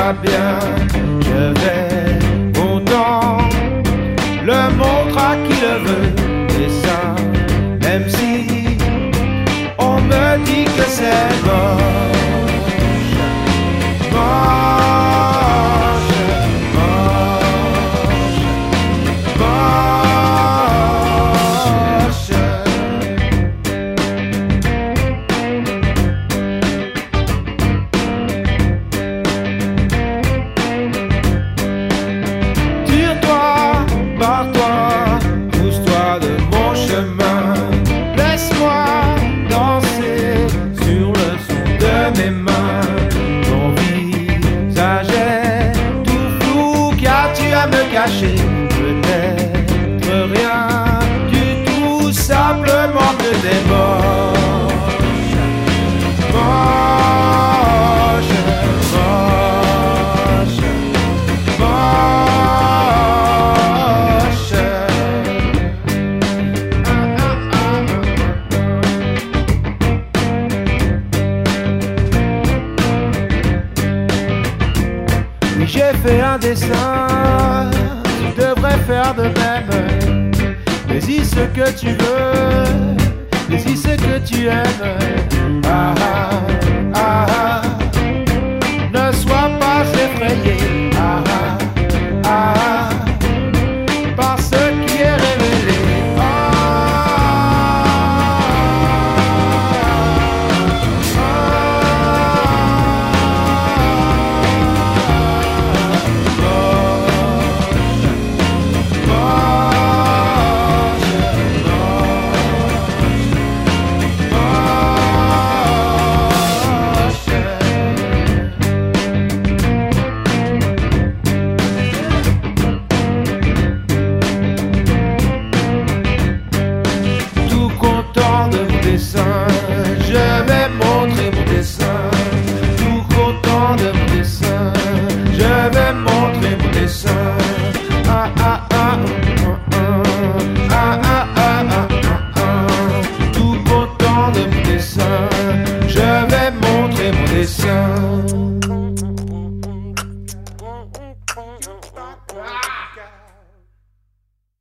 va bien, je vais content le montre à qui le veut, et ça, même si on me dit que c'est moche, moche, moche, moche. Tire-toi, barre-toi, pousse-toi de mon chemin. Laisse-moi danser sur le son de mes mains. Ton visage est tout flou, qu'as-tu à me cacher? Peut-être rien du tout, simplement que t'es moche, moche, moche, moche. Oui, j'ai fait un dessin, tu devrais faire de même. Mais dis ce que tu veux, mais dis ce que tu aimes. Ah ah, ah ah, ne sois pas effrayé. Ah ah, ah ah, par ce qui est révélé. Ah, ah, tout content de mon dessin, je vais montrer mon dessin. Tout content de mon dessin, je vais montrer mon dessin. Ah ah ah, ah ah ah, tout content de mon dessin, je vais montrer mon dessin.